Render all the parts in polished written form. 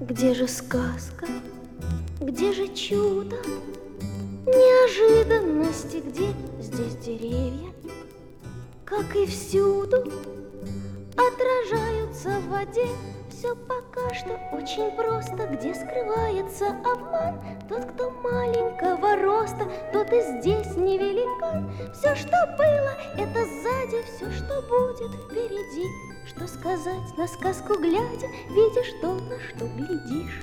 Где же сказка? Где же чудо? Неожиданности, где здесь деревья, как и всюду, отражаются в воде. Все пока что очень просто. Где скрывается обман? Тот, кто маленького роста, тот и здесь не великан. Все, что было, это сзади, все, что будет впереди. Что сказать на сказку глядя, видишь то, на что глядишь.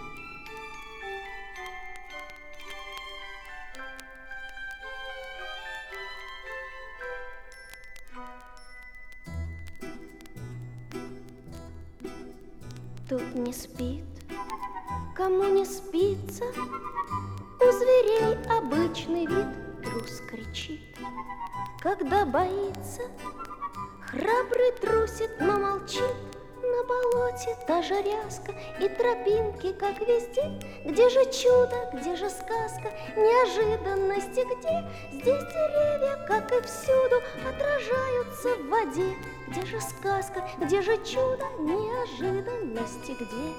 Тут не спит, кому не спится, у зверей обычный вид. Трус кричит, когда боится, храбрый трусит, но молчит. На болоте та же ряска и тропинки, как везде. Где же чудо, где же сказка, неожиданности где? Здесь деревья, как и всюду, отражаются в воде. Где же сказка, где же чудо, неожиданности где?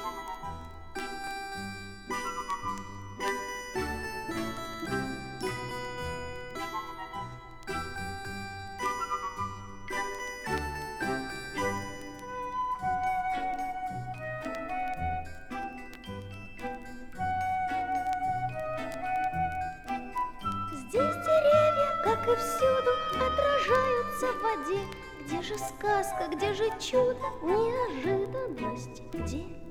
Здесь деревья, как и всюду, отражаются в воде. Где же сказка, где же чудо, неожиданность где?